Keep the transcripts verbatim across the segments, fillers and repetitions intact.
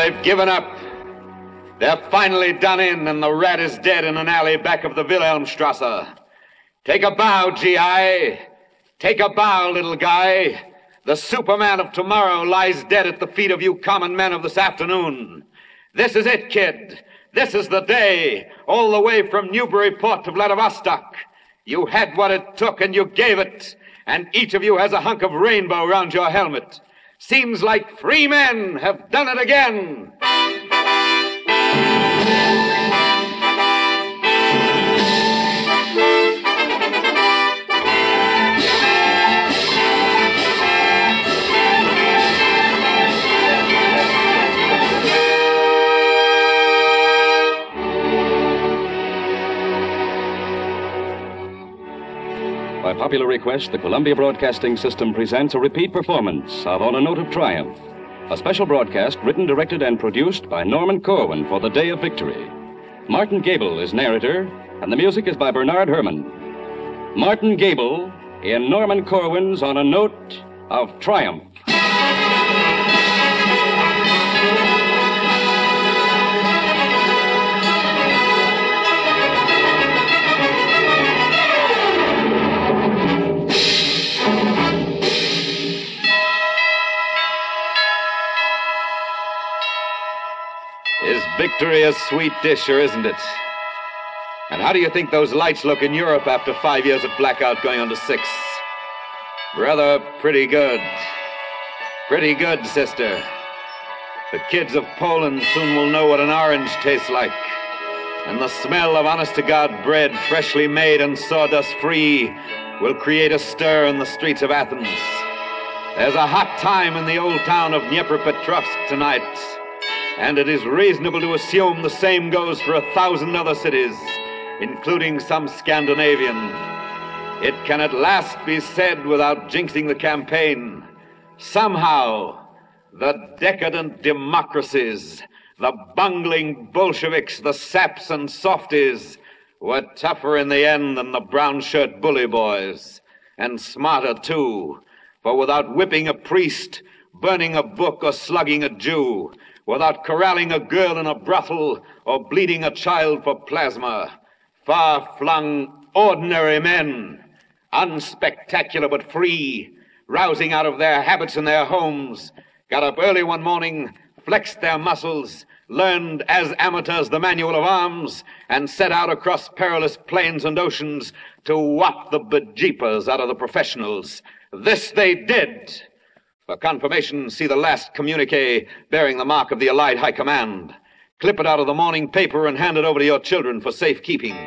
they've given up. They're finally done in, and the rat is dead in an alley back of the Wilhelmstrasse. Take a bow, G I. Take a bow, little guy. The Superman of tomorrow lies dead at the feet of you common men of this afternoon. This is it, kid. This is the day, all the way from Newburyport to Vladivostok. You had what it took, and you gave it, and each of you has a hunk of rainbow round your helmet. Seems like free men have done it again. By popular request, the Columbia Broadcasting System presents a repeat performance of On a Note of Triumph, a special broadcast written, directed, and produced by Norman Corwin for the Day of Victory. Martin Gable is narrator, and the music is by Bernard Herrmann. Martin Gable in Norman Corwin's On a Note of Triumph. Is victory a sweet dish, or isn't it? And how do you think those lights look in Europe after five years of blackout going on to six? Brother, pretty good. Pretty good, sister. The kids of Poland soon will know what an orange tastes like. And the smell of honest-to-God bread, freshly made and sawdust-free, will create a stir in the streets of Athens. There's a hot time in the old town of Dnepropetrovsk tonight. And it is reasonable to assume the same goes for a thousand other cities, including some Scandinavian. It can at last be said, without jinxing the campaign, somehow the decadent democracies, the bungling Bolsheviks, the saps and softies, were tougher in the end than the brown-shirt bully boys, and smarter too, for without whipping a priest, burning a book, or slugging a Jew, without corralling a girl in a brothel or bleeding a child for plasma, far-flung, ordinary men, unspectacular but free, rousing out of their habits in their homes, got up early one morning, flexed their muscles, learned as amateurs the manual of arms, and set out across perilous plains and oceans to whop the bejeepers out of the professionals. This they did. For confirmation, see the last communique bearing the mark of the Allied High Command. Clip it out of the morning paper and hand it over to your children for safekeeping.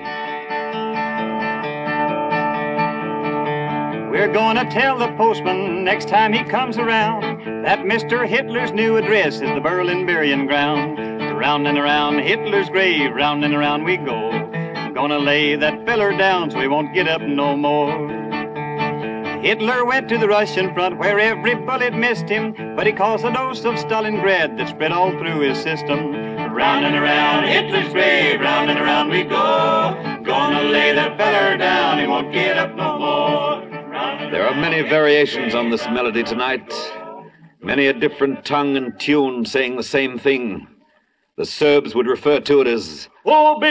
We're gonna tell the postman next time he comes around that Mister Hitler's new address is the Berlin burying ground. Round and around Hitler's grave, round and around we go. Gonna lay that feller down so he won't get up no more. Hitler went to the Russian front where every bullet missed him, but he caused a dose of Stalingrad that spread all through his system. Round and around Hitler's grave, round and around we go. Gonna lay that feller down, he won't get up no more. There are many variations on this melody tonight, many a different tongue and tune saying the same thing. The Serbs would refer to it as and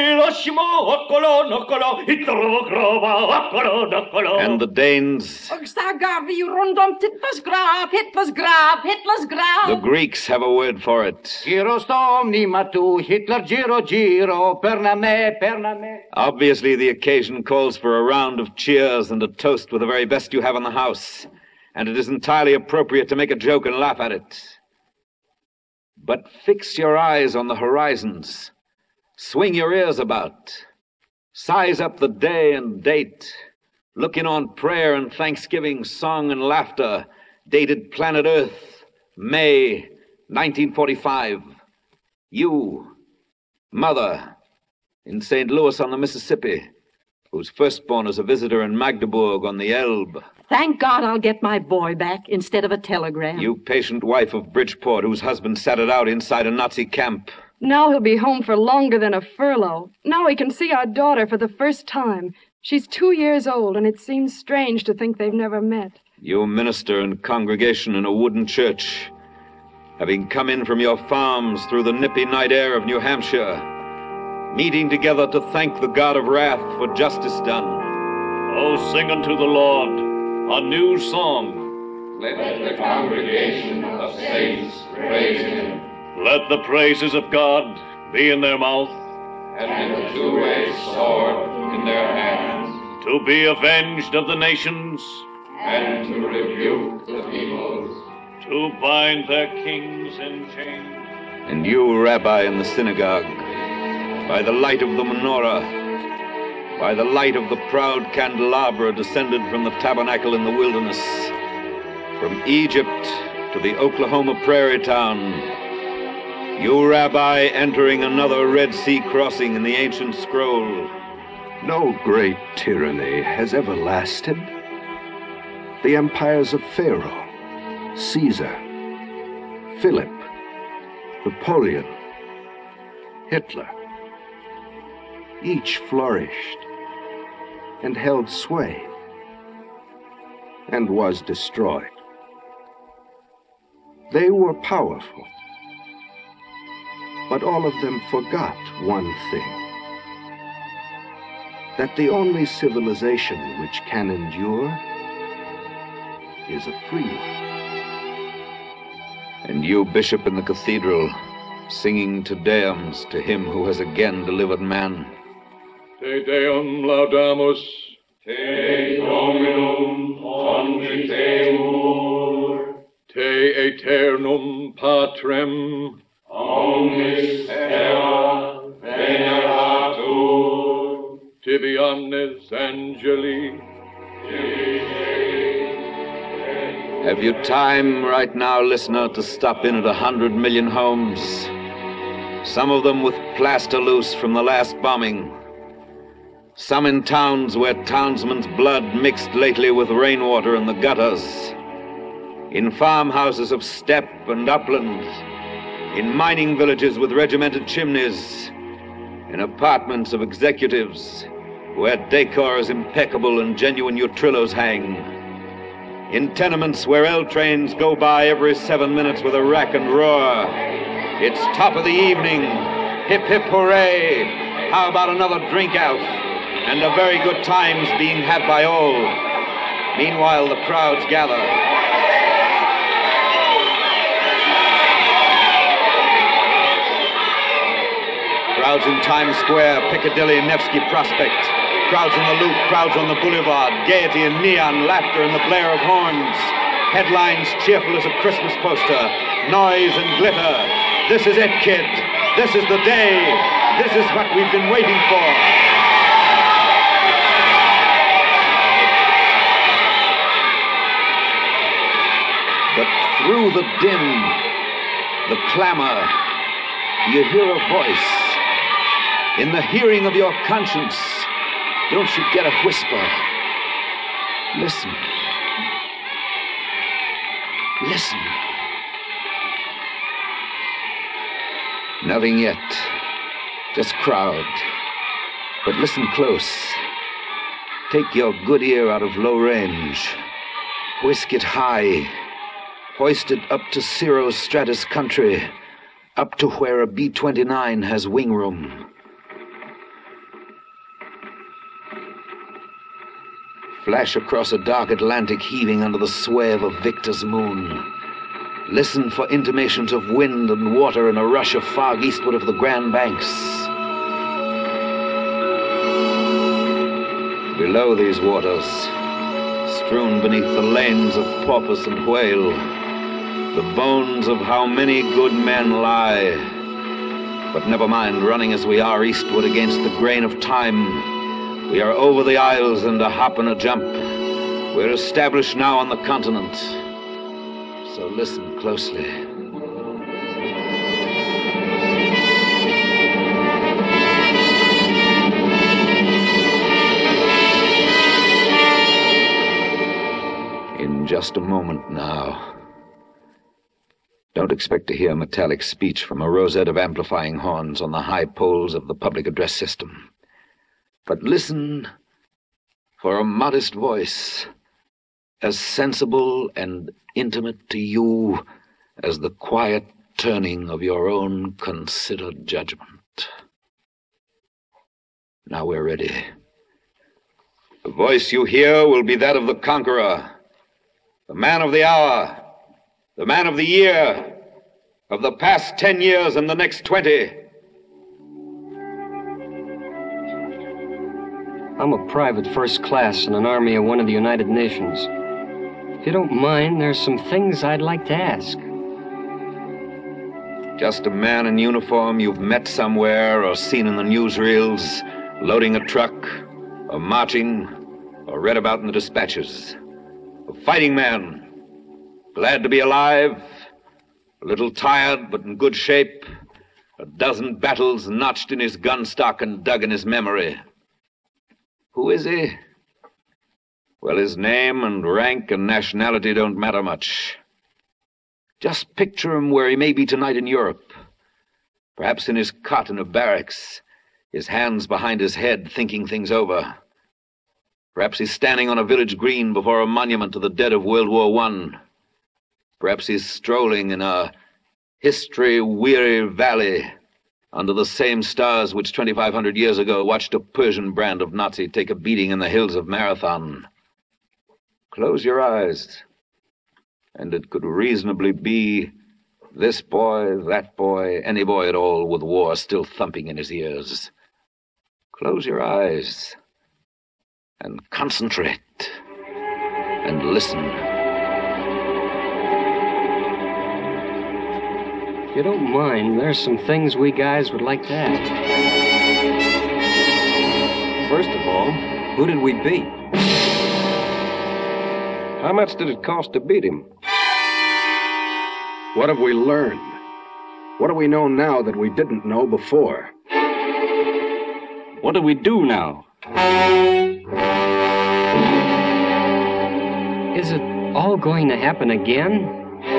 the Danes, the Greeks have a word for it. Obviously, the occasion calls for a round of cheers and a toast with the very best you have in the house, and it is entirely appropriate to make a joke and laugh at it. But fix your eyes on the horizons. Swing your ears about. Size up the day and date. Look in on prayer and thanksgiving, song and laughter. Dated planet Earth, May nineteen forty-five. You, mother, in Saint Louis on the Mississippi, whose firstborn is a visitor in Magdeburg on the Elbe. Thank God I'll get my boy back instead of a telegram. You patient wife of Bridgeport, whose husband sat it out inside a Nazi camp. Now he'll be home for longer than a furlough. Now he can see our daughter for the first time. She's two years old, and it seems strange to think they've never met. You minister in congregation in a wooden church. having come in from your farms through the nippy night air of New Hampshire, meeting together to thank the God of wrath for justice done. Oh, sing unto the Lord a new song. Let the congregation of saints praise him. Let the praises of God be in their mouth, and the two-edged sword in their hands, to be avenged of the nations, and to rebuke the peoples, to bind their kings in chains. And you, Rabbi, in the synagogue, by the light of the menorah, by the light of the proud candelabra descended from the tabernacle in the wilderness, from Egypt to the Oklahoma prairie town, you, Rabbi, entering another Red Sea crossing in the ancient scroll. No great tyranny has ever lasted. The empires of Pharaoh, Caesar, Philip, Napoleon, Hitler, each flourished and held sway and was destroyed. They were powerful, but all of them forgot one thing: that the only civilization which can endure is a free one. And you, Bishop in the cathedral, singing Te Deums to him who has again delivered man. Te Deum laudamus, Te Dominum conjiteor, Te Aeternum Patrem, omnis terra veneratur, Tibi omnes angeli. Have you time right now, listener, to stop in at a hundred million homes? Some of them with plaster loose from the last bombing. Some in towns where townsmen's blood mixed lately with rainwater in the gutters. In farmhouses of steppe and upland. In mining villages with regimented chimneys. In apartments of executives where decor is impeccable and genuine utrillos hang. In tenements where L trains go by every seven minutes with a rack and roar. It's top of the evening. Hip, hip, hooray. How about another drink out? And a very good time's being had by all. Meanwhile, the crowds gather. Crowds in Times Square, Piccadilly, Nevsky Prospect. Crowds in the Loop, crowds on the Boulevard. Gaiety and neon, laughter and the blare of horns. Headlines cheerful as a Christmas poster. Noise and glitter. This is it, kid. This is the day. This is what we've been waiting for. But through the din, the clamor, you hear a voice. In the hearing of your conscience, don't you get a whisper? Listen. Listen. Nothing yet. Just crowd. But listen close. Take your good ear out of low range. Whisk it high. Hoist it up to Cirro Stratus country. Up to where a B twenty-nine has wing room. Flash across a dark Atlantic heaving under the sway of a victor's moon. Listen for intimations of wind and water in a rush of fog eastward of the Grand Banks. Below these waters, strewn beneath the lanes of porpoise and whale, the bones of how many good men lie. But never mind, running as we are eastward against the grain of time, we are over the isles and a hop and a jump. We're established now on the continent. So listen closely. In just a moment now. Don't expect to hear metallic speech from a rosette of amplifying horns on the high poles of the public address system. But listen for a modest voice, as sensible and intimate to you as the quiet turning of your own considered judgment. Now we're ready. The voice you hear will be that of the conqueror, the man of the hour, the man of the year, of the past ten years and the next twenty. I'm a private first class in an army of one of the United Nations. If you don't mind, there's some things I'd like to ask. Just a man in uniform you've met somewhere or seen in the newsreels, loading a truck, or marching, or read about in the dispatches. A fighting man, glad to be alive, a little tired but in good shape, a dozen battles notched in his gun stock and dug in his memory. Who is he? Well, his name and rank and nationality don't matter much. Just picture him where he may be tonight in Europe. Perhaps in his cot in a barracks, his hands behind his head, thinking things over. Perhaps he's standing on a village green before a monument to the dead of World War One. Perhaps he's strolling in a history-weary valley under the same stars which twenty-five hundred years ago watched a Persian brand of Nazi take a beating in the hills of Marathon. Close your eyes, and it could reasonably be this boy, that boy, any boy at all with war still thumping in his ears. Close your eyes and concentrate and listen. If you don't mind, there's some things we guys would like to ask. First of all, who did we beat? How much did it cost to beat him? What have we learned? What do we know now that we didn't know before? What do we do now? Is it all going to happen again?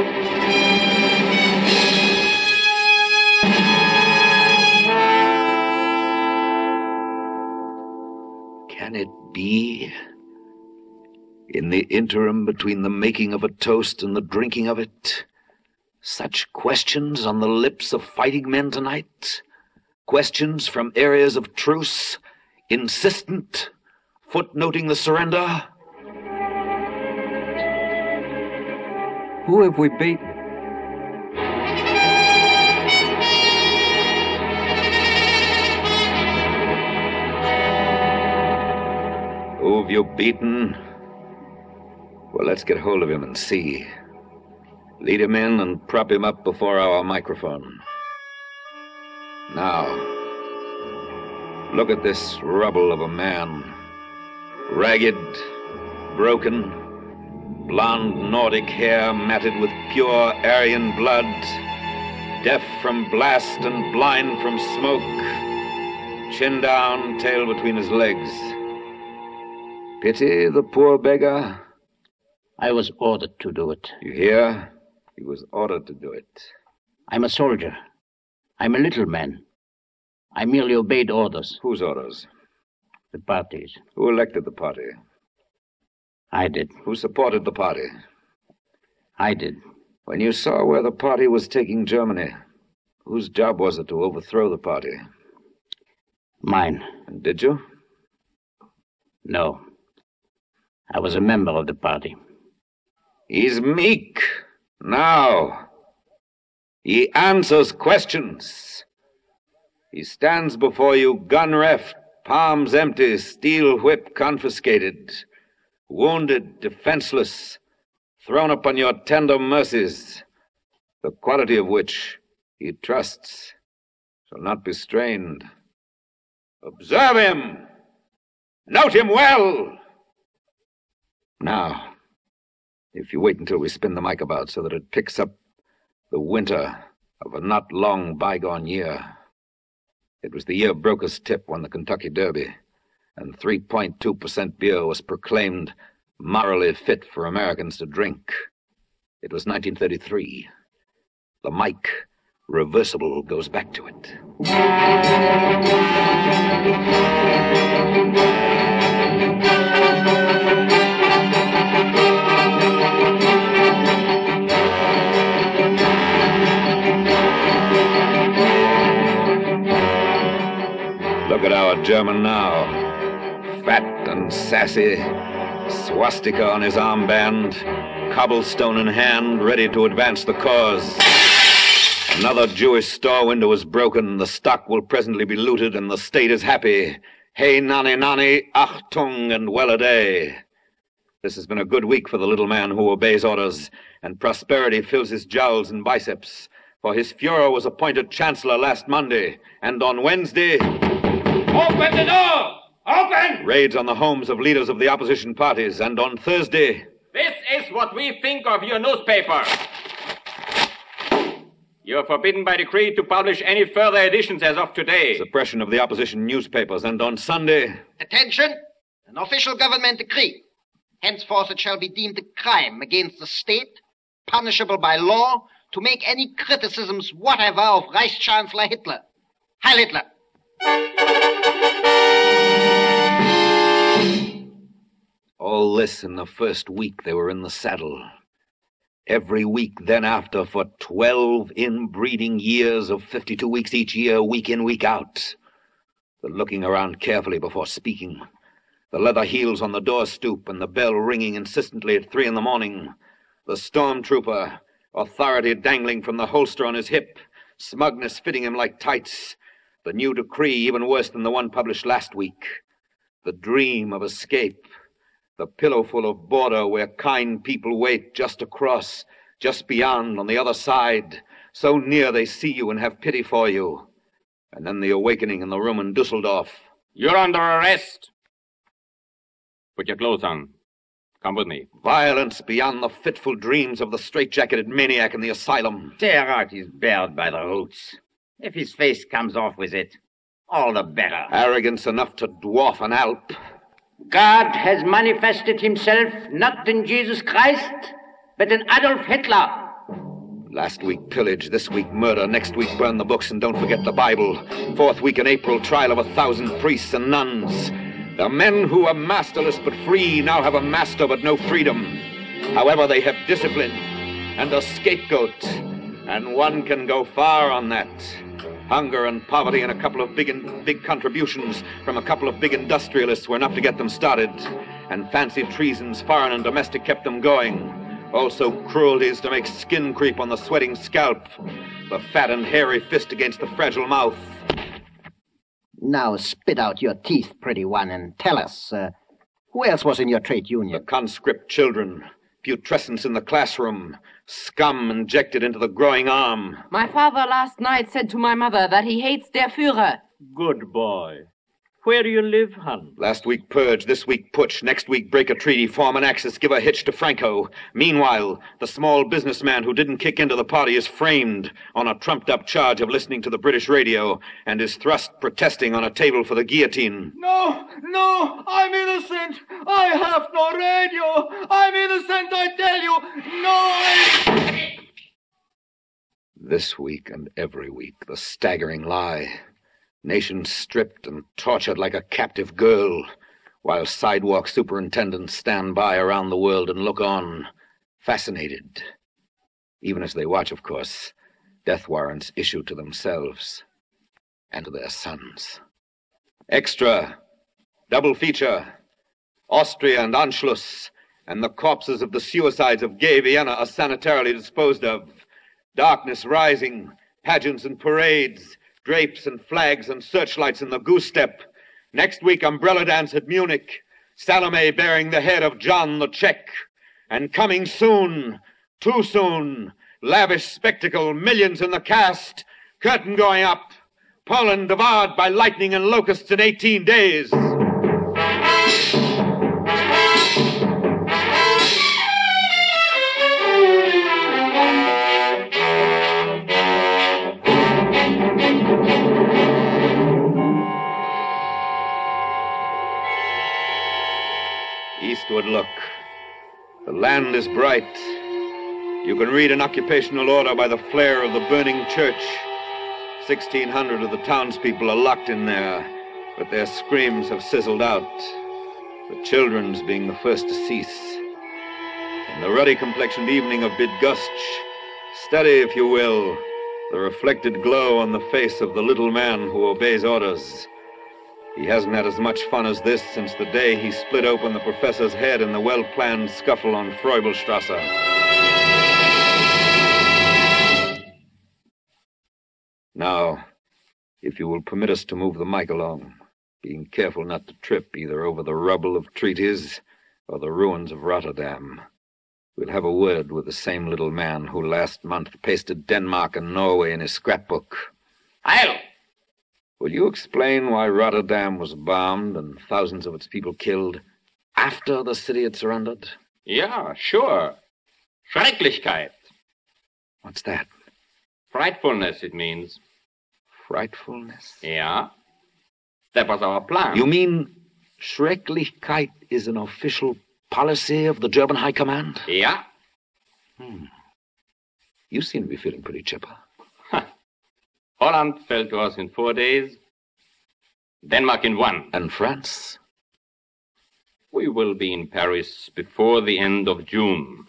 Can it be? In the interim between the making of a toast and the drinking of it, such questions on the lips of fighting men tonight? Questions from areas of truce, insistent, footnoting the surrender? Who have we beaten? Who have you beaten? Well, let's get hold of him and see. Lead him in and prop him up before our microphone. Now, look at this rubble of a man. Ragged, broken, blonde Nordic hair matted with pure Aryan blood, deaf from blast and blind from smoke, chin down, tail between his legs. Pity the poor beggar? I was ordered to do it. You hear? He was ordered to do it. I'm a soldier. I'm a little man. I merely obeyed orders. Whose orders? The party's. Who elected the party? I did. Who supported the party? I did. When you saw where the party was taking Germany, whose job was it to overthrow the party? Mine. And did you? No. I was a member of the party. He's meek. Now. He answers questions. He stands before you gun-reft, palms empty, steel whip confiscated, wounded, defenseless, thrown upon your tender mercies, the quality of which he trusts shall not be strained. Observe him. Note him well. Now, if you wait until we spin the mic about so that it picks up the winter of a not long bygone year. It was the year Broker's Tip won the Kentucky Derby, and three point two percent beer was proclaimed morally fit for Americans to drink. It was nineteen thirty-three. The mic, reversible, goes back to it. German now. Fat and sassy, swastika on his armband, cobblestone in hand, ready to advance the cause. Another Jewish store window is broken, the stock will presently be looted, and the state is happy. Hey, nani, nani, achtung, and well-a-day. This has been a good week for the little man who obeys orders, and prosperity fills his jowls and biceps. For his Fuhrer was appointed Chancellor last Monday, and on Wednesday... Open the door! Open! Raids on the homes of leaders of the opposition parties, and on Thursday... This is what we think of your newspaper. You are forbidden by decree to publish any further editions as of today. Suppression of the opposition newspapers, and on Sunday... Attention! An official government decree. Henceforth it shall be deemed a crime against the state, punishable by law, to make any criticisms whatever of Reichschancellor Hitler. Heil Hitler! All this in the first week they were in the saddle. Every week then after for twelve inbreeding years of fifty-two weeks each year, week in, week out. The looking around carefully before speaking. The leather heels on the door stoop and the bell ringing insistently at three in the morning. The stormtrooper, authority dangling from the holster on his hip, smugness fitting him like tights. The new decree even worse than the one published last week. The dream of escape. The pillowful of border where kind people wait just across, just beyond, on the other side. So near they see you and have pity for you. And then the awakening in the room in Dusseldorf. You're under arrest. Put your clothes on. Come with me. Violence beyond the fitful dreams of the straitjacketed maniac in the asylum. Tear out his beard by the roots. If his face comes off with it, all the better. Arrogance enough to dwarf an Alp. God has manifested himself not in Jesus Christ, but in Adolf Hitler. Last week pillage, this week murder, next week burn the books and don't forget the Bible. Fourth week in April, trial of a thousand priests and nuns. The men who were masterless but free now have a master but no freedom. However, they have discipline and a scapegoat, and one can go far on that. Hunger and poverty and a couple of big in, big contributions from a couple of big industrialists were enough to get them started, and fancied treasons, foreign and domestic, kept them going. Also cruelties to make skin creep on the sweating scalp, the fat and hairy fist against the fragile mouth. Now spit out your teeth, pretty one, and tell us, uh, who else was in your trade union? The conscript children, putrescence in the classroom, scum injected into the growing arm. My father last night said to my mother that he hates der Führer. Good boy. Where do you live, hon? Last week purge, this week putsch, next week break a treaty, form an axis, give a hitch to Franco. Meanwhile, the small businessman who didn't kick into the party is framed on a trumped-up charge of listening to the British radio and is thrust protesting on a table for the guillotine. No, no, I'm innocent. I have no radio. I'm innocent, I tell you. No, I... This week and every week, the staggering lie. Nations stripped and tortured like a captive girl, while sidewalk superintendents stand by around the world and look on, fascinated. Even as they watch, of course, death warrants issued to themselves and to their sons. Extra, double feature, Austria and Anschluss, and the corpses of the suicides of gay Vienna are sanitarily disposed of. Darkness rising, pageants and parades, drapes and flags and searchlights in the goose step. Next week, umbrella dance at Munich. Salome bearing the head of John the Czech. And coming soon, too soon, lavish spectacle, millions in the cast, curtain going up, Poland devoured by lightning and locusts in eighteen days. Eastward look. The land is bright. You can read an occupational order by the flare of the burning church. Sixteen hundred of the townspeople are locked in there, but their screams have sizzled out, the children's being the first to cease. In the ruddy-complexioned evening of Bydgoszcz, study, if you will, the reflected glow on the face of the little man who obeys orders. He hasn't had as much fun as this since the day he split open the professor's head in the well-planned scuffle on Freubelstrasse. Now, if you will permit us to move the mic along, being careful not to trip either over the rubble of treaties or the ruins of Rotterdam, we'll have a word with the same little man who last month pasted Denmark and Norway in his scrapbook. Heil! Will you explain why Rotterdam was bombed and thousands of its people killed after the city had surrendered? Yeah, sure. Schrecklichkeit. What's that? Frightfulness, it means. Frightfulness? Yeah. That was our plan. You mean Schrecklichkeit is an official policy of the German High Command? Yeah. Hmm. You seem to be feeling pretty chipper. Holland fell to us in four days. Denmark in one. And France? We will be in Paris before the end of June.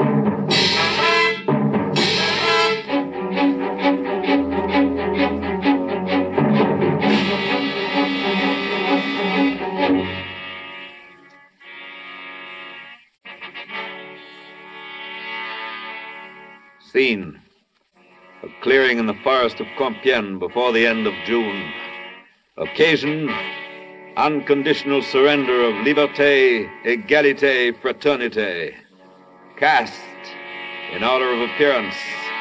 Scene. A clearing in the forest of Compiègne before the end of June. Occasion, unconditional surrender of liberté, égalité, fraternité. Cast, in order of appearance,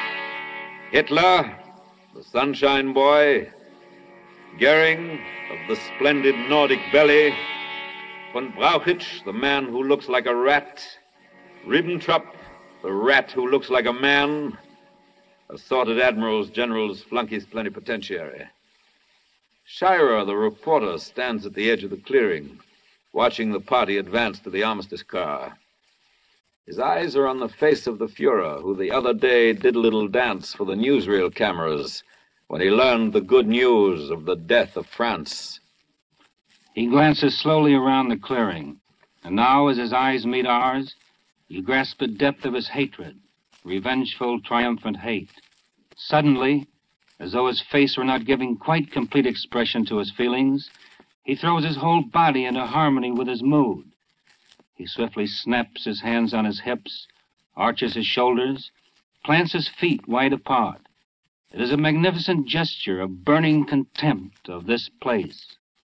Hitler, the sunshine boy, Goering, of the splendid Nordic belly, von Brauchitsch, the man who looks like a rat, Ribbentrop, the rat who looks like a man, assorted admirals, generals, flunkies, plenipotentiary. Scheirer, the reporter, stands at the edge of the clearing, watching the party advance to the armistice car. His eyes are on the face of the Fuhrer, who the other day did a little dance for the newsreel cameras when he learned the good news of the death of France. He glances slowly around the clearing, and now, as his eyes meet ours, you grasp the depth of his hatred. Revengeful, triumphant hate. Suddenly, as though his face were not giving quite complete expression to his feelings, he throws his whole body into harmony with his mood. He swiftly snaps his hands on his hips, arches his shoulders, plants his feet wide apart. It is a magnificent gesture of burning contempt of this place.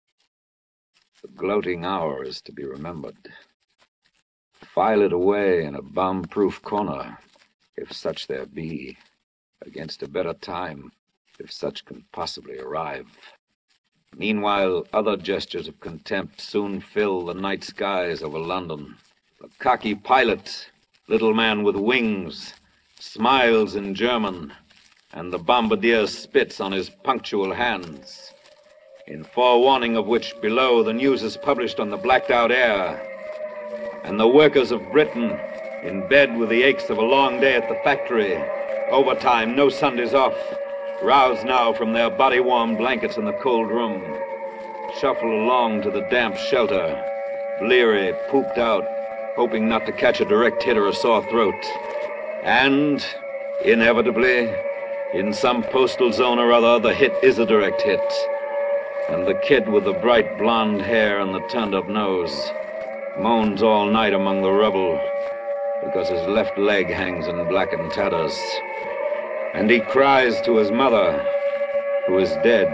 The gloating hour is to be remembered. File it away in a bomb-proof corner, if such there be, against a better time, if such can possibly arrive. Meanwhile, other gestures of contempt soon fill the night skies over London. The cocky pilot, little man with wings, smiles in German, and the bombardier spits on his punctual hands, in forewarning of which below the news is published on the blacked-out air. And the workers of Britain, in bed with the aches of a long day at the factory, overtime, no Sundays off, roused now from their body-warm blankets in the cold room, shuffle along to the damp shelter, bleary, pooped out, hoping not to catch a direct hit or a sore throat. And, inevitably, in some postal zone or other, the hit is a direct hit. And the kid with the bright blonde hair and the turned-up nose moans all night among the rubble because his left leg hangs in blackened tatters. And he cries to his mother, who is dead.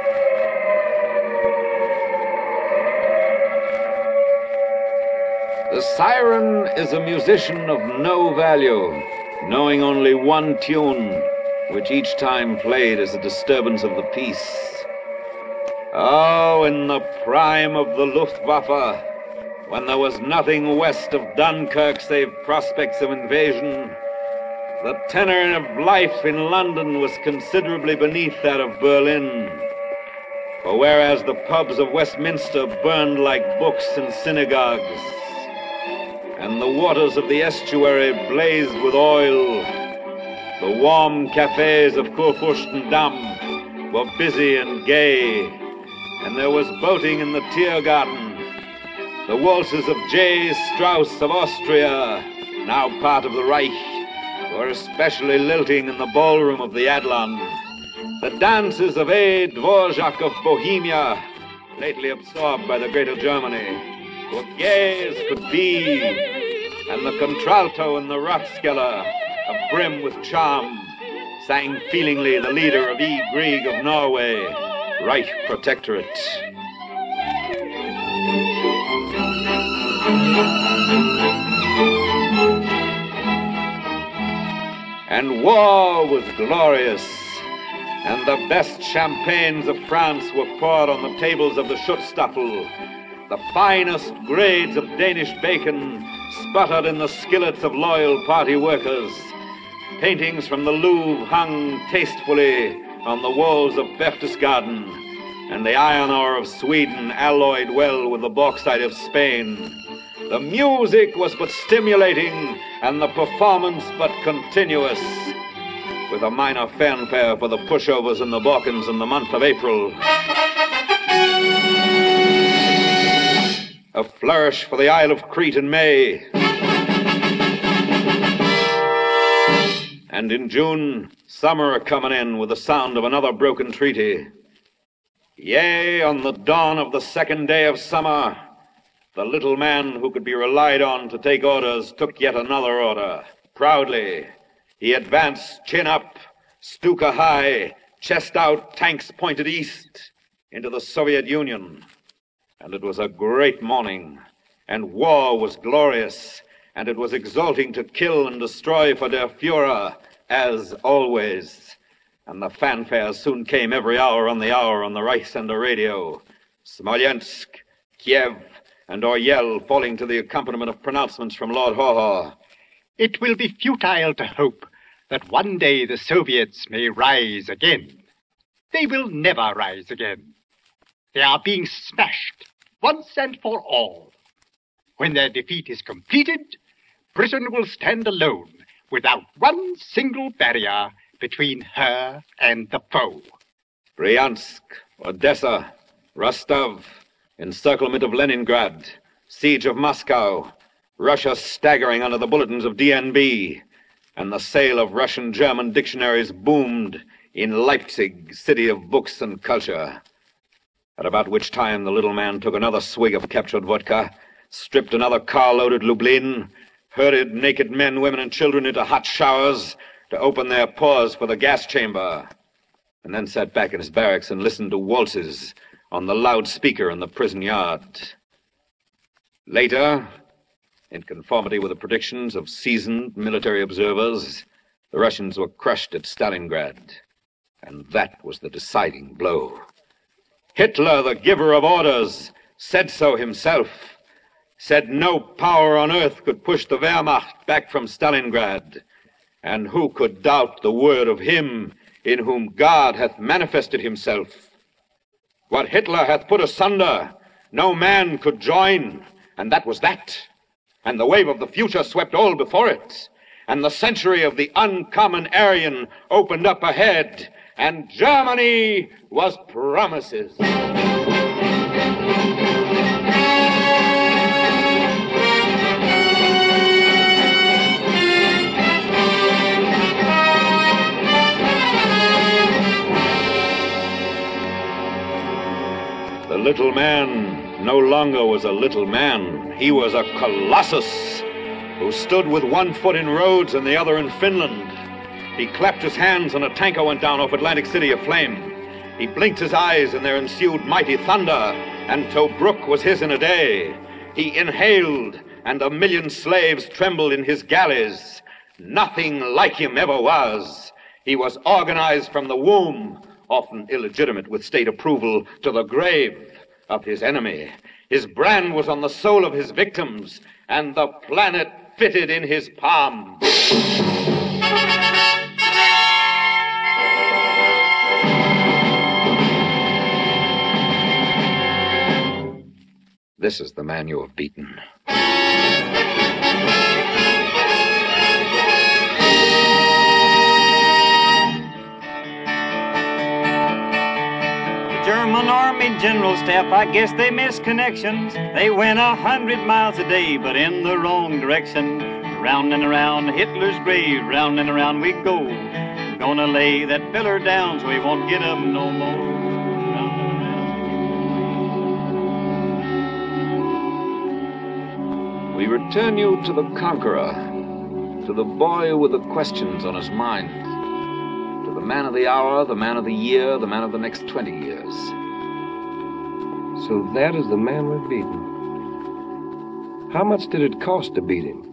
The siren is a musician of no value, knowing only one tune, which each time played is a disturbance of the peace. Oh, in the prime of the Luftwaffe, when there was nothing west of Dunkirk save prospects of invasion, the tenor of life in London was considerably beneath that of Berlin. For whereas the pubs of Westminster burned like books in synagogues, and the waters of the estuary blazed with oil, the warm cafes of Kurfürstendamm were busy and gay, and there was boating in the Tiergarten. The waltzes of J. Strauss of Austria, now part of the Reich, were especially lilting in the ballroom of the Adlon. The dances of A. Dvorak of Bohemia lately absorbed by the greater Germany, were gay as could be, and the contralto in the Rathskeller, abrim with charm, sang feelingly the leader of E. Grieg of Norway, Reich Protectorate. And war was glorious, and the best champagnes of France were poured on the tables of the Schutzstaffel. The finest grades of Danish bacon sputtered in the skillets of loyal party workers. Paintings from the Louvre hung tastefully on the walls of Berchtesgaden, and the iron ore of Sweden alloyed well with the bauxite of Spain. The music was but stimulating, and the performance but continuous, with a minor fanfare for the pushovers in the Balkans in the month of April. A flourish for the Isle of Crete in May. And in June, summer coming in with the sound of another broken treaty. Yea, on the dawn of the second day of summer, the little man who could be relied on to take orders took yet another order. Proudly, he advanced chin up, Stuka high, chest out, tanks pointed east, into the Soviet Union. And it was a great morning, and war was glorious, and it was exalting to kill and destroy for der Führer, as always. And the fanfares soon came every hour on the hour on the Reichsender radio. Smolensk, Kiev, and Oryel falling to the accompaniment of pronouncements from Lord Haw-Haw. It will be futile to hope that one day the Soviets may rise again. They will never rise again. They are being smashed once and for all. When their defeat is completed, Britain will stand alone without one single barrier between her and the foe. Bryansk, Odessa, Rostov, encirclement of Leningrad, siege of Moscow, Russia staggering under the bulletins of D N B, and the sale of Russian-German dictionaries boomed in Leipzig, city of books and culture. At about which time the little man took another swig of captured vodka, stripped another car-loaded Lublin, herded naked men, women, and children into hot showers to open their pores for the gas chamber, and then sat back in his barracks and listened to waltzes on the loudspeaker in the prison yard. Later, in conformity with the predictions of seasoned military observers, the Russians were crushed at Stalingrad, and that was the deciding blow. Hitler, the giver of orders, said so himself, said no power on earth could push the Wehrmacht back from Stalingrad, and who could doubt the word of him in whom God hath manifested himself? What Hitler hath put asunder, no man could join, and that was that. And the wave of the future swept all before it, and the century of the uncommon Aryan opened up ahead, and Germany was promises. The little man no longer was a little man. He was a colossus who stood with one foot in Rhodes and the other in Finland. He clapped his hands and a tanker went down off Atlantic City aflame. He blinked his eyes and there ensued mighty thunder, and Tobruk was his in a day. He inhaled and a million slaves trembled in his galleys. Nothing like him ever was. He was organized from the womb, often illegitimate with state approval, to the grave of his enemy. His brand was on the soul of his victims, and the planet fitted in his palm. This is the man you have beaten. German Army General Staff, I guess they missed connections. They went a hundred miles a day, but in the wrong direction. Round and around Hitler's grave, round and around we go. Gonna lay that feller down so he won't get up no more. Round and around. We return you to the conqueror, to the boy with the questions on his mind, to the man of the hour, the man of the year, the man of the next twenty years. So that is the man we're beating. How much did it cost to beat him?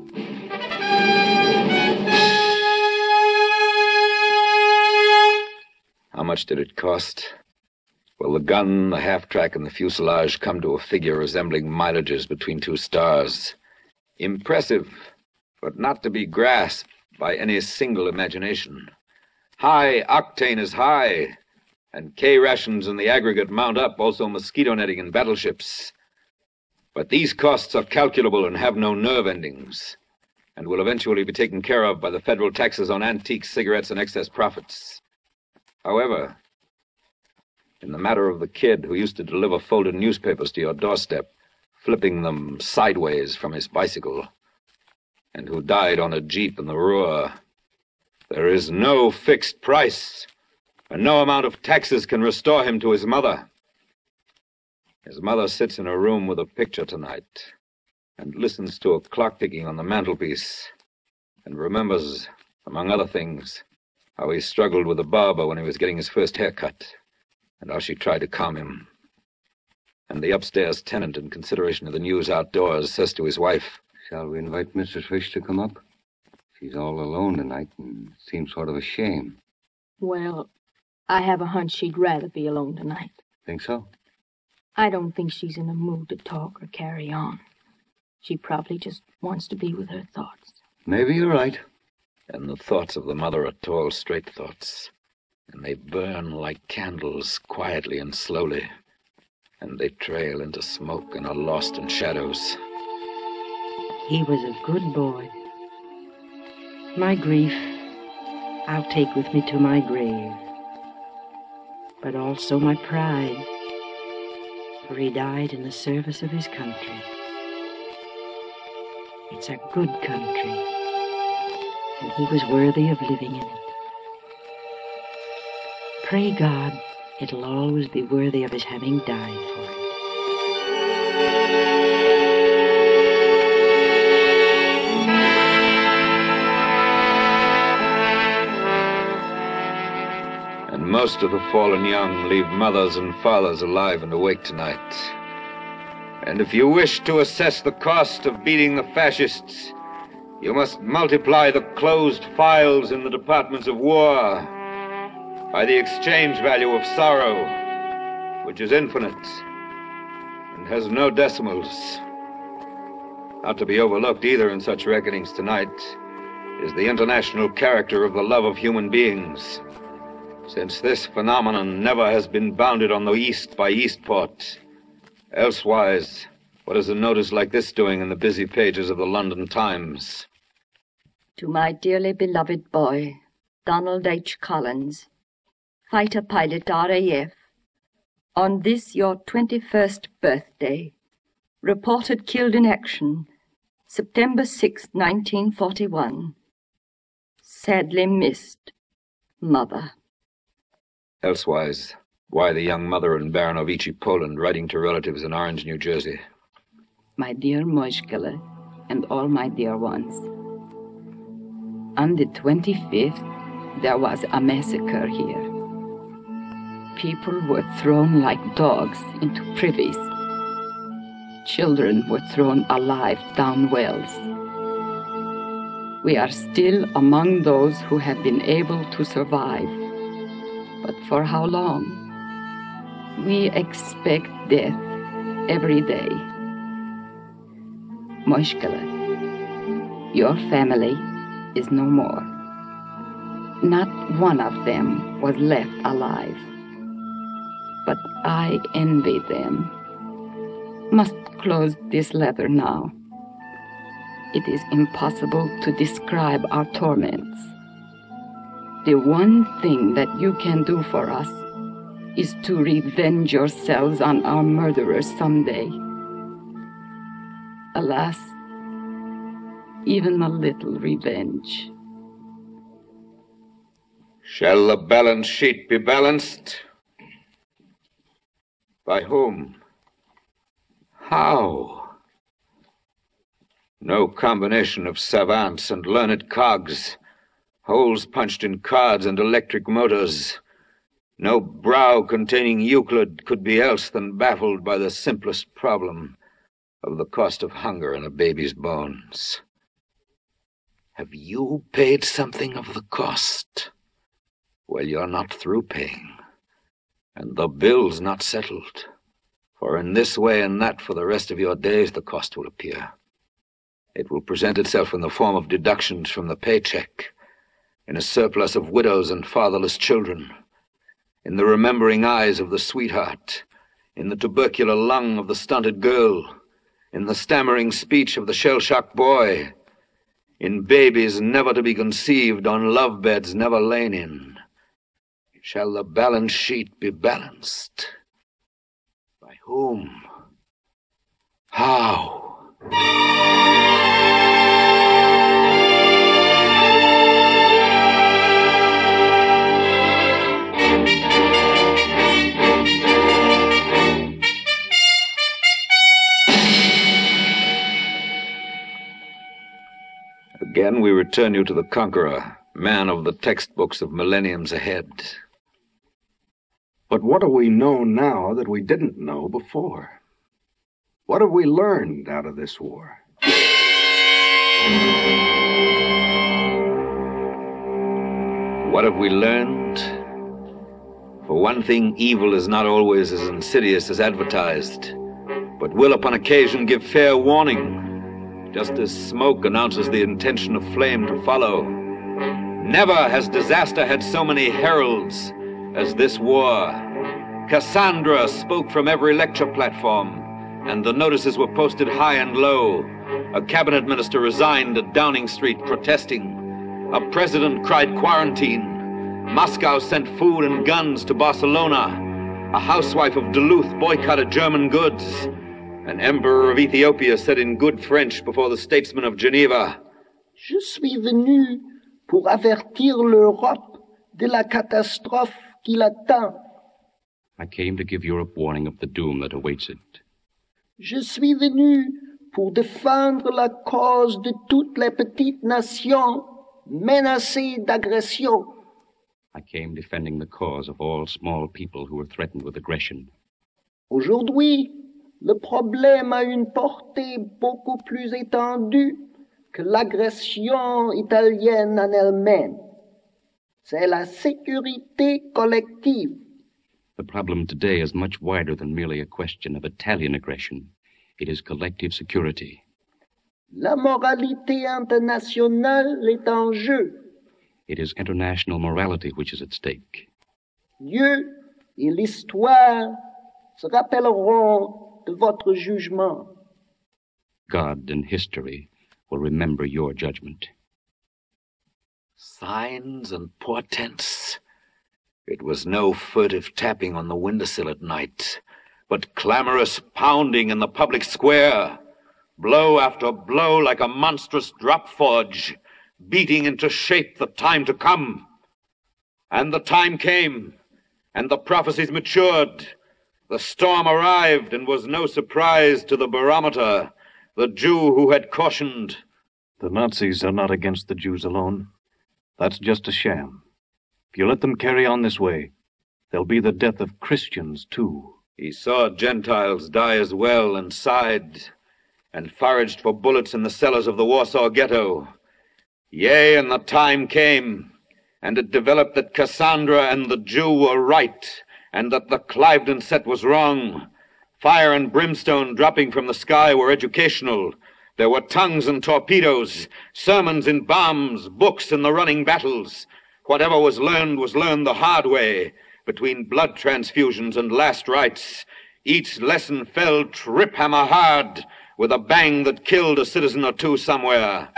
How much did it cost? Well, the gun, the half-track, and the fuselage come to a figure resembling mileages between two stars. Impressive, but not to be grasped by any single imagination. High octane is high, and K rations in the aggregate mount up, also mosquito netting and battleships. But these costs are calculable and have no nerve endings, and will eventually be taken care of by the federal taxes on antiques, cigarettes, and excess profits. However, in the matter of the kid who used to deliver folded newspapers to your doorstep, flipping them sideways from his bicycle, and who died on a jeep in the Ruhr, there is no fixed price, and no amount of taxes can restore him to his mother. His mother sits in a room with a picture tonight, and listens to a clock ticking on the mantelpiece, and remembers, among other things, how he struggled with the barber when he was getting his first haircut, and how she tried to calm him. And the upstairs tenant, in consideration of the news outdoors, says to his wife, "Shall we invite Missus Fish to come up? She's all alone tonight and seems sort of a shame." Well, I have a hunch she'd rather be alone tonight. Think so? I don't think she's in a mood to talk or carry on. She probably just wants to be with her thoughts. Maybe you're right. And the thoughts of the mother are tall, straight thoughts, and they burn like candles, quietly and slowly, and they trail into smoke and are lost in shadows. He was a good boy. My grief I'll take with me to my grave, but also my pride, for he died in the service of his country. It's a good country, and he was worthy of living in it. Pray God it'll always be worthy of his having died for it. And most of the fallen young leave mothers and fathers alive and awake tonight. And if you wish to assess the cost of beating the fascists, you must multiply the closed files in the departments of war by the exchange value of sorrow, which is infinite and has no decimals. Not to be overlooked either in such reckonings tonight is the international character of the love of human beings, since this phenomenon never has been bounded on the East by Eastport. Elsewise, what is a notice like this doing in the busy pages of the London Times? To my dearly beloved boy, Donald H. Collins, fighter pilot R A F, on this your twenty-first birthday, reported killed in action, September sixth, nineteen forty-one. Sadly missed, Mother. Elsewise, why the young mother in Baranovici, Poland, writing to relatives in Orange, New Jersey? My dear Moishkele, and all my dear ones. On the twenty-fifth, there was a massacre here. People were thrown like dogs into privies. Children were thrown alive down wells. We are still among those who have been able to survive. But for how long? We expect death every day. Moishkele, your family is no more. Not one of them was left alive. But I envy them. Must close this letter now. It is impossible to describe our torments. The one thing that you can do for us is to revenge yourselves on our murderers someday. Alas, even a little revenge. Shall the balance sheet be balanced? By whom? How? No combination of savants and learned cogs, holes punched in cards and electric motors. No brow containing Euclid could be else than baffled by the simplest problem of the cost of hunger in a baby's bones. Have you paid something of the cost? Well, you're not through paying, and the bill's not settled. For in this way and that for the rest of your days the cost will appear. It will present itself in the form of deductions from the paycheck, in a surplus of widows and fatherless children, in the remembering eyes of the sweetheart, in the tubercular lung of the stunted girl, in the stammering speech of the shell-shocked boy, in babies never to be conceived on love beds never lain in. Shall the balance sheet be balanced? By whom? How? Again, we return you to the conqueror, man of the textbooks of millenniums ahead. But what do we know now that we didn't know before? What have we learned out of this war? What have we learned? For one thing, evil is not always as insidious as advertised, but will upon occasion give fair warning, just as smoke announces the intention of flame to follow. Never has disaster had so many heralds as this war. Cassandra spoke from every lecture platform, and the notices were posted high and low. A cabinet minister resigned at Downing Street protesting. A president cried quarantine. Moscow sent food and guns to Barcelona. A housewife of Duluth boycotted German goods. An emperor of Ethiopia said in good French before the statesman of Geneva, Je suis venu pour avertir l'Europe de la catastrophe qui l'attend. I came to give Europe warning of the doom that awaits it. Je suis venu pour défendre la cause de toutes les petites nations menacées d'agression. I came defending the cause of all small people who were threatened with aggression. Aujourd'hui, le problème a une portée beaucoup plus étendue que l'agression italienne en elle-même. C'est la sécurité collective. The problem today is much wider than merely a question of Italian aggression. It is collective security. La moralité internationale est en jeu. It is international morality which is at stake. Dieu et l'histoire se rappelleront de votre jugement. God and history will remember your judgment. Signs and portents. It was no furtive tapping on the windowsill at night, but clamorous pounding in the public square, blow after blow like a monstrous drop forge, beating into shape the time to come. And the time came, and the prophecies matured. The storm arrived and was no surprise to the barometer, the Jew who had cautioned. The Nazis are not against the Jews alone. That's just a sham. If you let them carry on this way, there'll be the death of Christians, too. He saw Gentiles die as well and sighed, and foraged for bullets in the cellars of the Warsaw Ghetto. Yea, and the time came, and it developed that Cassandra and the Jew were right, and that the Cliveden set was wrong. Fire and brimstone dropping from the sky were educational. There were tongues and torpedoes, sermons in bombs, books in the running battles. Whatever was learned was learned the hard way, between blood transfusions and last rites. Each lesson fell trip-hammer hard, with a bang that killed a citizen or two somewhere.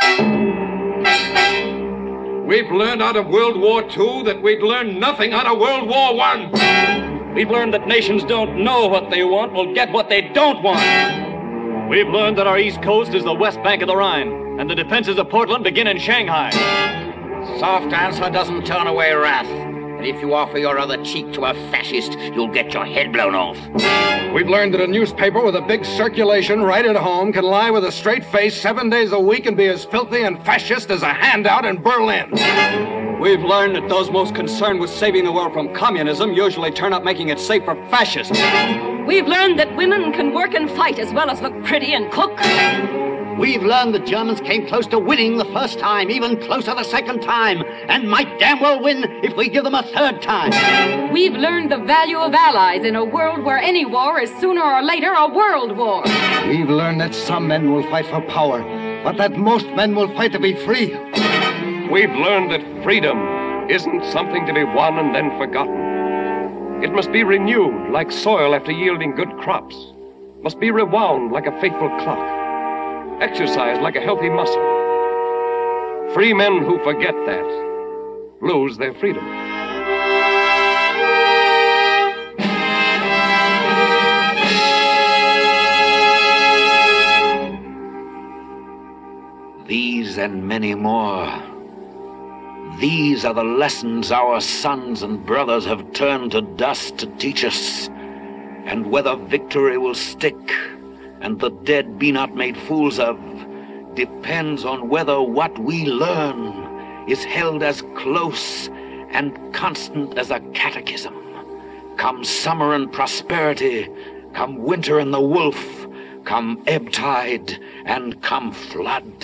We've learned out of World War Two that we'd learned nothing out of World War One. We've learned that nations don't know what they want will get what they don't want. We've learned that our East Coast is the west bank of the Rhine, and the defenses of Portland begin in Shanghai. Soft answer doesn't turn away wrath. And if you offer your other cheek to a fascist, you'll get your head blown off. We've learned that a newspaper with a big circulation right at home can lie with a straight face seven days a week and be as filthy and fascist as a handout in Berlin. We've learned that those most concerned with saving the world from communism usually turn up making it safe for fascists. We've learned that women can work and fight as well as look pretty and cook. We've learned the Germans came close to winning the first time, even closer the second time, and might damn well win if we give them a third time. We've learned the value of allies in a world where any war is sooner or later a world war. We've learned that some men will fight for power, but that most men will fight to be free. We've learned that freedom isn't something to be won and then forgotten. It must be renewed like soil after yielding good crops. Must be rewound like a faithful clock. Exercised like a healthy muscle. Free men who forget that lose their freedom. These and many more. These are the lessons our sons and brothers have turned to dust to teach us. And whether victory will stick and the dead be not made fools of, depends on whether what we learn is held as close and constant as a catechism. Come summer and prosperity, come winter and the wolf, come ebb tide and come flood.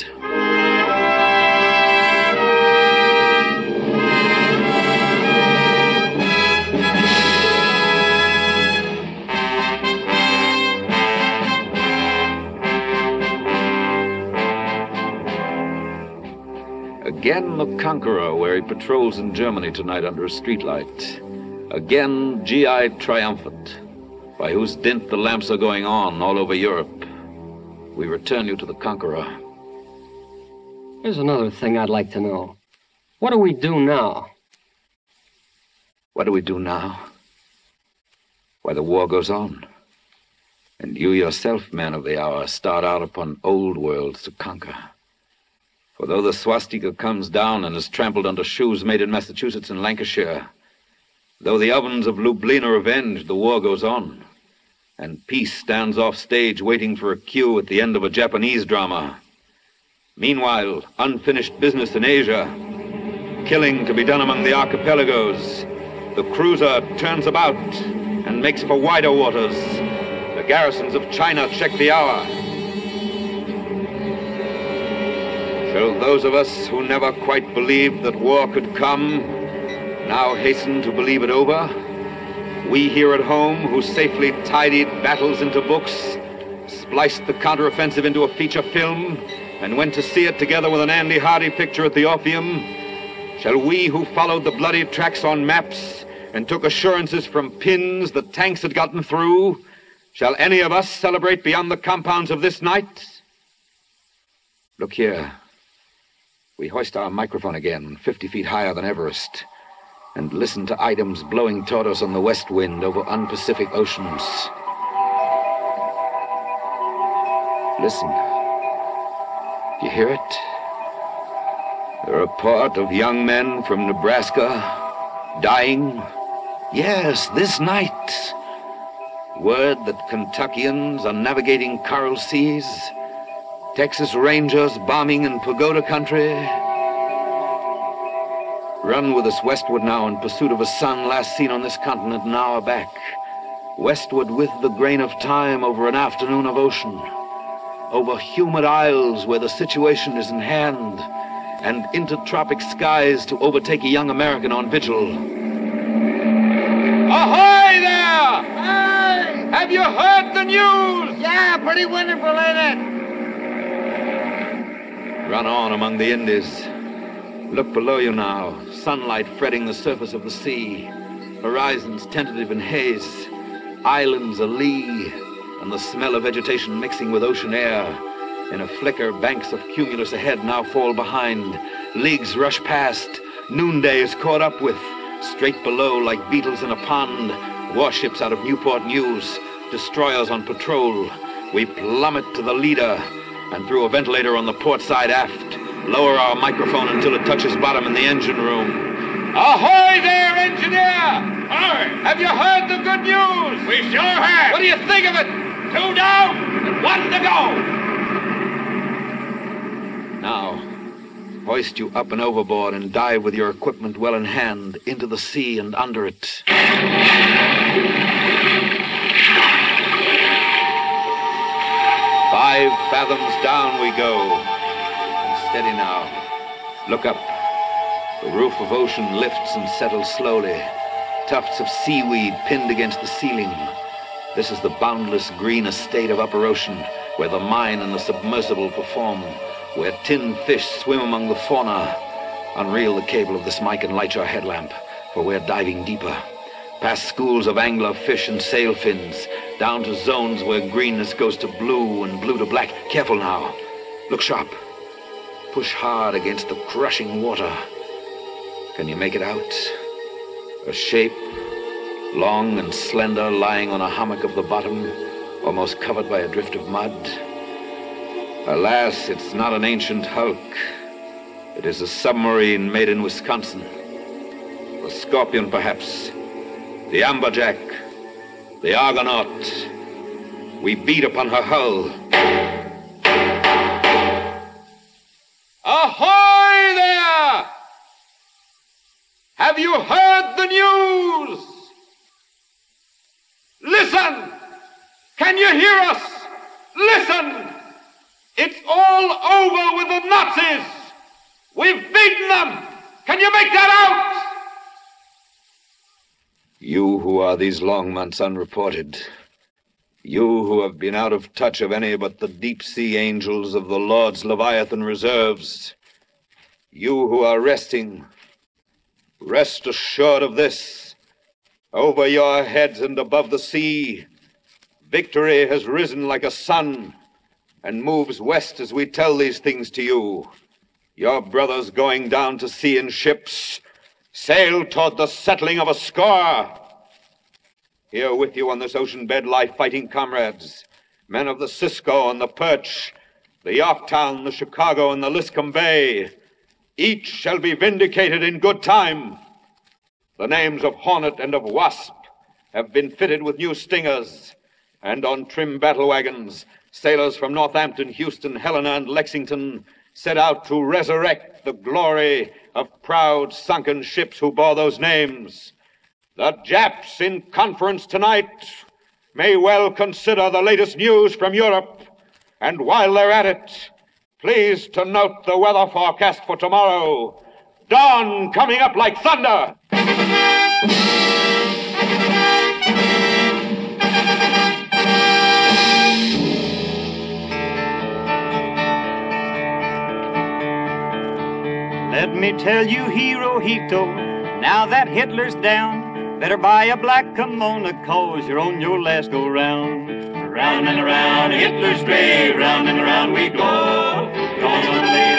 Again the Conqueror, where he patrols in Germany tonight under a streetlight. Again G I triumphant, by whose dint the lamps are going on all over Europe. We return you to the Conqueror. There's another thing I'd like to know. What do we do now? What do we do now? Why, the war goes on. And you yourself, man of the hour, start out upon old worlds to conquer. For though the swastika comes down and is trampled under shoes made in Massachusetts and Lancashire, though the ovens of Lublin are avenged, the war goes on, and peace stands off stage waiting for a cue at the end of a Japanese drama. Meanwhile, unfinished business in Asia, killing to be done among the archipelagos, the cruiser turns about and makes for wider waters. The garrisons of China check the hour. Shall those of us who never quite believed that war could come now hasten to believe it over? We here at home, who safely tidied battles into books, spliced the counteroffensive into a feature film, and went to see it together with an Andy Hardy picture at the Orpheum, shall we who followed the bloody tracks on maps and took assurances from pins that tanks had gotten through, shall any of us celebrate beyond the compounds of this night? Look here. We hoist our microphone again, fifty feet higher than Everest, and listen to items blowing toward us on the west wind over unpacific oceans. Listen. You hear it? The report of young men from Nebraska dying. Yes, this night. Word that Kentuckians are navigating coral seas. Texas Rangers bombing in pagoda country. Run with us westward now in pursuit of a sun last seen on this continent an hour back. Westward with the grain of time over an afternoon of ocean. Over humid isles where the situation is in hand. And into tropic skies to overtake a young American on vigil. Ahoy there! Hey! Have you heard the news? Yeah, pretty wonderful, ain't it? Run on among the Indies. Look below you now, sunlight fretting the surface of the sea, horizons tentative in haze, islands a-lee, and the smell of vegetation mixing with ocean air. In a flicker, banks of cumulus ahead now fall behind. Leagues rush past. Noonday is caught up with. Straight below, like beetles in a pond, warships out of Newport News, destroyers on patrol. We plummet to the leader, and through a ventilator on the port side aft, lower our microphone until it touches bottom in the engine room. Ahoy there, engineer! Aye! Have you heard the good news? We sure have! What do you think of it? Two down and one to go! Now, hoist you up and overboard and dive with your equipment well in hand into the sea and under it. Five fathoms down we go. And steady now. Look up. The roof of ocean lifts and settles slowly. Tufts of seaweed pinned against the ceiling. This is the boundless green estate of upper ocean, where the mine and the submersible perform, where tin fish swim among the fauna. Unreel the cable of this mic and light your headlamp, for we're diving deeper. Past schools of angler fish and sail fins, down to zones where greenness goes to blue and blue to black. Careful now. Look sharp. Push hard against the crushing water. Can you make it out? A shape, long and slender, lying on a hummock of the bottom, almost covered by a drift of mud. Alas, it's not an ancient hulk. It is a submarine made in Wisconsin. The Scorpion, perhaps. The Amberjack. The Argonaut. We beat upon her hull. Ahoy there! Have you heard the news? Listen! Can you hear us? Listen! It's all over with the Nazis! We've beaten them! Can you make that out? You who are these long months unreported, you who have been out of touch of any but the deep-sea angels of the Lord's Leviathan reserves, you who are resting, rest assured of this. Over your heads and above the sea, victory has risen like a sun and moves west as we tell these things to you. Your brothers going down to sea in ships sail toward the settling of a score. Here with you on this ocean bed lie fighting comrades, men of the Cisco and the Perch, the Yorktown, the Chicago, and the Liscum Bay. Each shall be vindicated in good time. The names of Hornet and of Wasp have been fitted with new stingers, and on trim battle wagons, sailors from Northampton, Houston, Helena, and Lexington set out to resurrect the glory of proud sunken ships who bore those names. The Japs in conference tonight may well consider the latest news from Europe, and while they're at it, please to note the weather forecast for tomorrow. Dawn coming up like thunder. Let me tell you, Hirohito, now that Hitler's down, better buy a black kimono, cause you're on your last go round. Round and around Hitler's grave, round and around we go. Gonna lay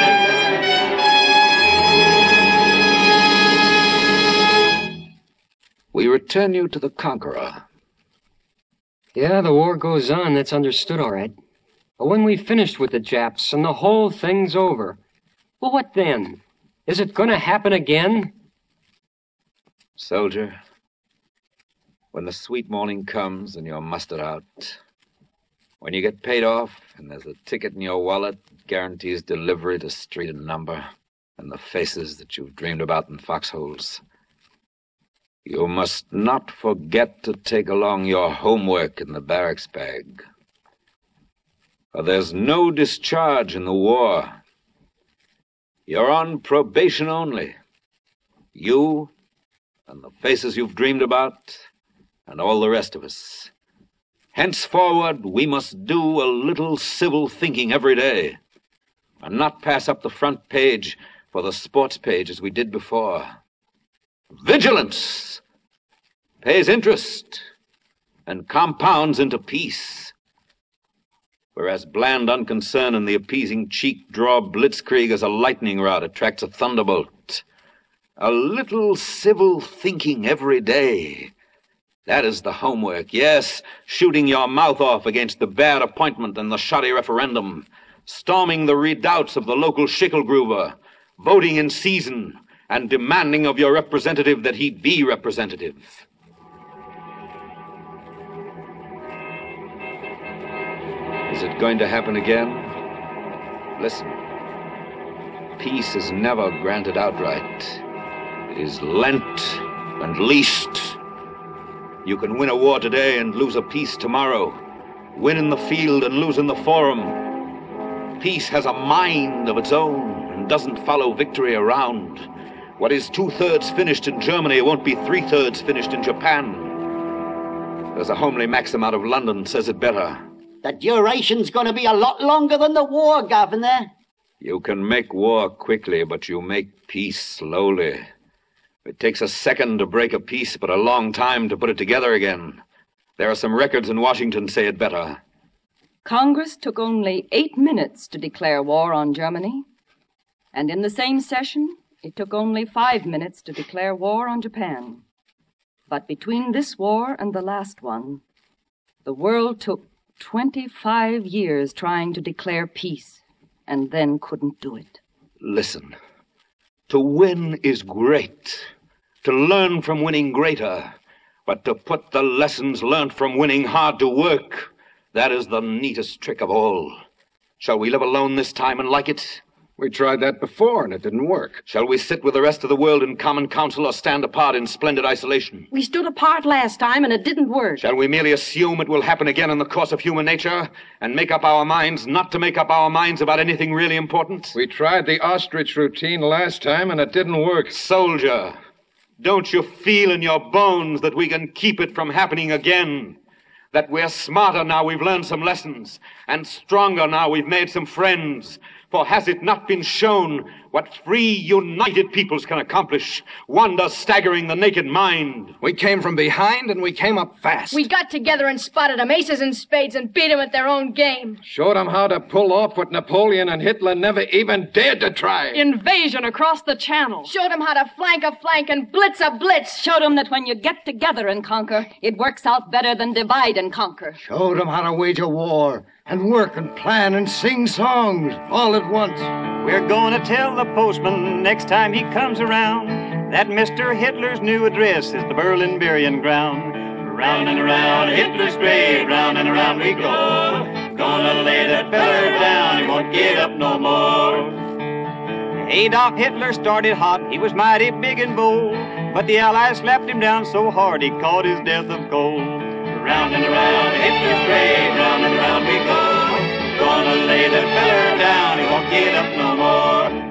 We return you to the Conqueror. Yeah, the war goes on, that's understood all right. But when we've finished with the Japs and the whole thing's over, well, what then? Is it going to happen again? Soldier, when the sweet morning comes and you're mustered out, when you get paid off and there's a ticket in your wallet that guarantees delivery to street and number and the faces that you've dreamed about in foxholes, you must not forget to take along your homework in the barracks bag. For there's no discharge in the war. You're on probation only. You and the faces you've dreamed about and all the rest of us. Henceforward, we must do a little civil thinking every day and not pass up the front page for the sports page as we did before. Vigilance pays interest and compounds into peace, whereas bland unconcern and the appeasing cheek draw blitzkrieg as a lightning rod attracts a thunderbolt. A little civil thinking every day. That is the homework. Yes, shooting your mouth off against the bad appointment and the shoddy referendum, storming the redoubts of the local Schickelgruber, voting in season, and demanding of your representative that he be representative. Is it going to happen again? Listen. Peace is never granted outright. It is lent and leased. You can win a war today and lose a peace tomorrow. Win in the field and lose in the forum. Peace has a mind of its own and doesn't follow victory around. What is two-thirds finished in Germany won't be three-thirds finished in Japan. There's a homely maxim out of London says it better. The duration's going to be a lot longer than the war, Governor. You can make war quickly, but you make peace slowly. It takes a second to break a peace, but a long time to put it together again. There are some records in Washington say it better. Congress took only eight minutes to declare war on Germany. And in the same session, it took only five minutes to declare war on Japan. But between this war and the last one, the world took twenty-five years trying to declare peace, and then couldn't do it. Listen, to win is great, to learn from winning greater, but to put the lessons learned from winning hard to work, that is the neatest trick of all. Shall we live alone this time and like it? We tried that before, and it didn't work. Shall we sit with the rest of the world in common council or stand apart in splendid isolation? We stood apart last time, and it didn't work. Shall we merely assume it will happen again in the course of human nature and make up our minds not to make up our minds about anything really important? We tried the ostrich routine last time, and it didn't work. Soldier, don't you feel in your bones that we can keep it from happening again? That we're smarter now we've learned some lessons, and stronger now we've made some friends. For has it not been shown what free, united peoples can accomplish? Wonder staggering the naked mind. We came from behind and we came up fast. We got together and spotted them, aces and spades, and beat them at their own game. Showed them how to pull off what Napoleon and Hitler never even dared to try. Invasion across the channel. Showed them how to flank a flank and blitz a blitz. Showed them that when you get together and conquer, it works out better than divide and conquer. Showed them how to wage a war and work and plan and sing songs all at once. We're gonna tell the postman next time he comes around that Mister Hitler's new address is the Berlin burying ground. Round and around Hitler's grave, round and around we go. Gonna lay that feller down, he won't get up no more. Adolf Hitler started hot, he was mighty big and bold, but the Allies slapped him down so hard he caught his death of cold. Round and around Hitler's grave, round and around we go. Gonna lay that feller down, he won't get up no more.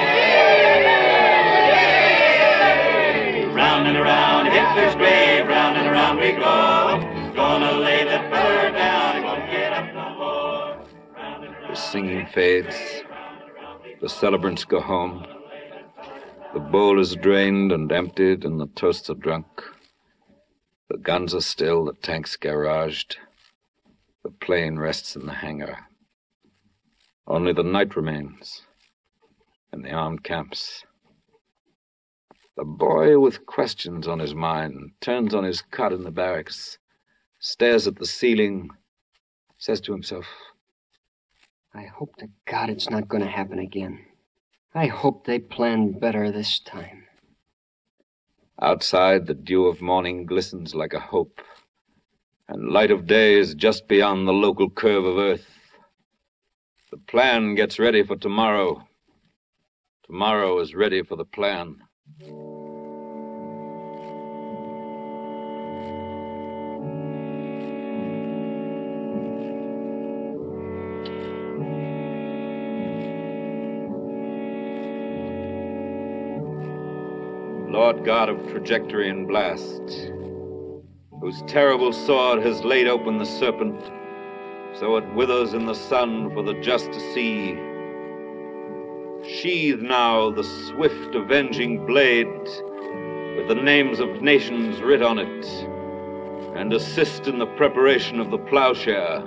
Round and around Hitler's grave, round and around we go. Gonna lay that feller down, he won't get up no more. The singing fades. The celebrants go home. The bowl is drained and emptied, and the toasts are drunk. The guns are still, the tanks garaged. The plane rests in the hangar. Only the night remains, and the armed camps. The boy with questions on his mind turns on his cot in the barracks, stares at the ceiling, says to himself, I hope to God it's not going to happen again. I hope they planned better this time. Outside, the dew of morning glistens like a hope, and light of day is just beyond the local curve of earth. The plan gets ready for tomorrow. Tomorrow is ready for the plan. Lord God of trajectory and blast, whose terrible sword has laid open the serpent, so it withers in the sun for the just to see. Sheathe now the swift avenging blade with the names of nations writ on it, and assist in the preparation of the plowshare.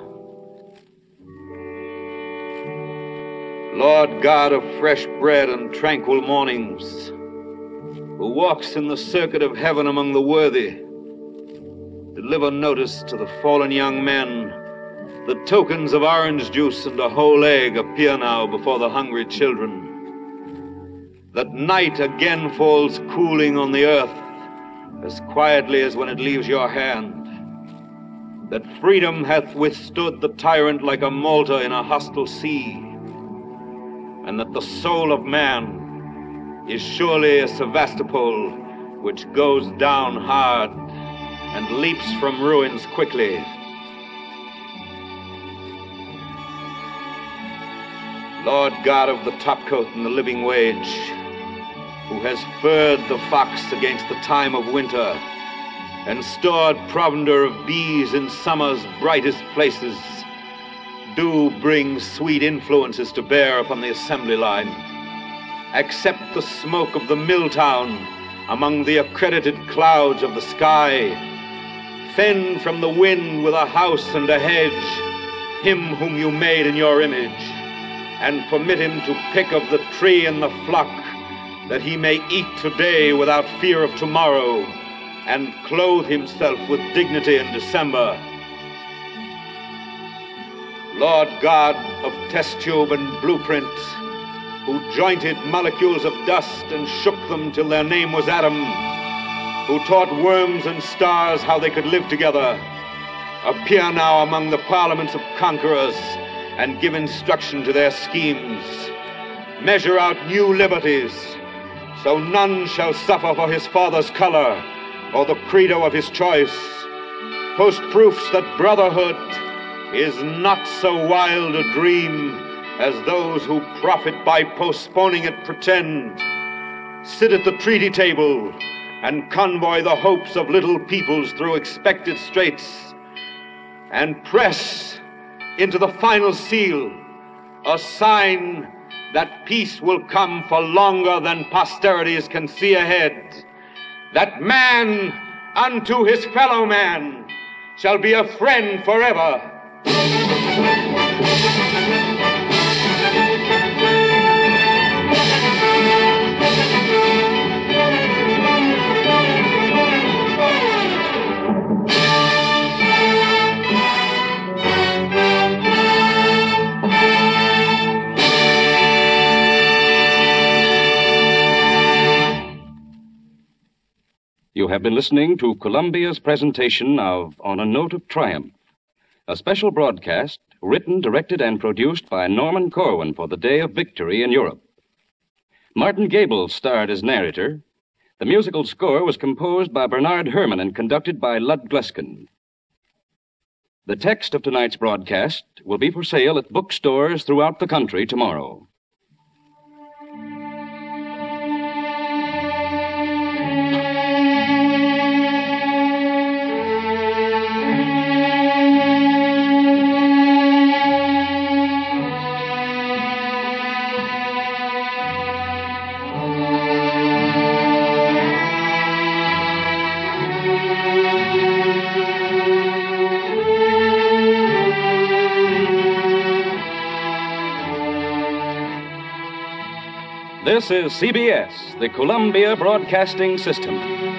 Lord God of fresh bread and tranquil mornings, who walks in the circuit of heaven among the worthy, deliver notice to the fallen young men. The tokens of orange juice and a whole egg appear now before the hungry children. that night again falls cooling on the earth, as quietly as when it leaves your hand, that freedom hath withstood the tyrant like a Malta in a hostile sea, and that the soul of man is surely a Sevastopol which goes down hard and leaps from ruins quickly. Lord God of the topcoat and the living wage, who has furred the fox against the time of winter, and stored provender of bees in summer's brightest places, do bring sweet influences to bear upon the assembly line. Accept the smoke of the mill town among the accredited clouds of the sky. Fend from the wind with a house and a hedge him whom you made in your image, and permit him to pick of the tree and the flock, that he may eat today without fear of tomorrow, and clothe himself with dignity in December. Lord God of test tube and blueprint, who jointed molecules of dust and shook them till their name was Adam, who taught worms and stars how they could live together, appear now among the parliaments of conquerors and give instruction to their schemes. Measure out new liberties, so none shall suffer for his father's color or the credo of his choice. Post proofs that brotherhood is not so wild a dream as those who profit by postponing it pretend. Sit at the treaty table and convoy the hopes of little peoples through expected straits, and press into the final seal a sign that peace will come for longer than posterities can see ahead, that man unto his fellow man shall be a friend forever. You have been listening to Columbia's presentation of On a Note of Triumph, a special broadcast written, directed, and produced by Norman Corwin for the Day of Victory in Europe. Martin Gable starred as narrator. The musical score was composed by Bernard Herrmann and conducted by Lud Gluskin. The text of tonight's broadcast will be for sale at bookstores throughout the country tomorrow. This is C B S, the Columbia Broadcasting System.